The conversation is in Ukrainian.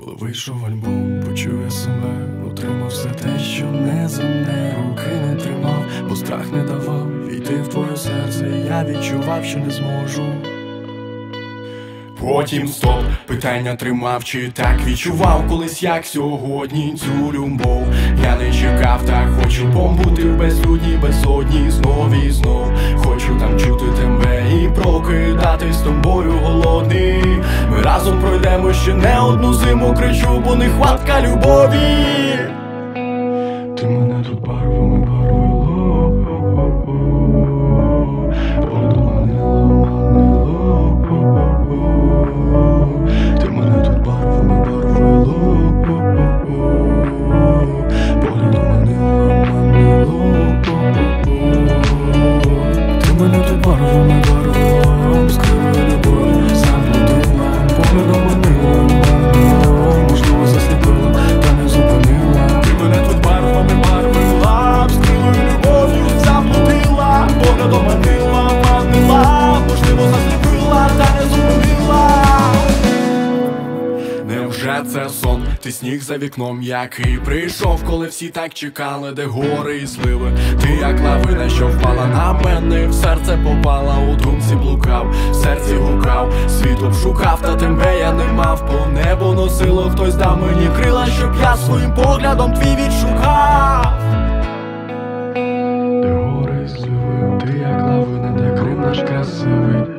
Коли вийшов альбом, почув я себе, отримав все те, що не земне, руки не тримав, бо страх не давав війти в твоє серце, я відчував, що не зможу. Потім стоп, питання тримав, чи так відчував колись, як сьогодні, цю любов. Я не чекав, та хочу побути в безлюдній безодні знов і знов. Хочу там чути тебе і прокидатись з тобою голодний. Ми разом пройдемо ще не одну зиму, кричу, бо нехватка любові. Ти мене тут барвами барвило, подуманило, манило. Ти мене тут барвами барвило, подуманило, манило. Ти мене тут барвами барвило, скрила любов, заплутила, поглядом манила, манила, можливо засліпила, та не зупинила. Ти мене тут барвами барвила, скрилою любов'ю заплутила, поглядом манила, манила, можливо засліпила, та не зупинила. Невже це сон? Ти сніг за вікном, який прийшов, коли всі так чекали, де гори і сливи. Ти як лавина, що впала на мене, в серце попала, у думці блукав, в серці гукав, світло б шукав, та тебе я не мав. По небу носило, хтось дав мені крила, щоб я своїм поглядом твій відшукав. Де гори і сливи, ти як лавина, де Крим наш красивий.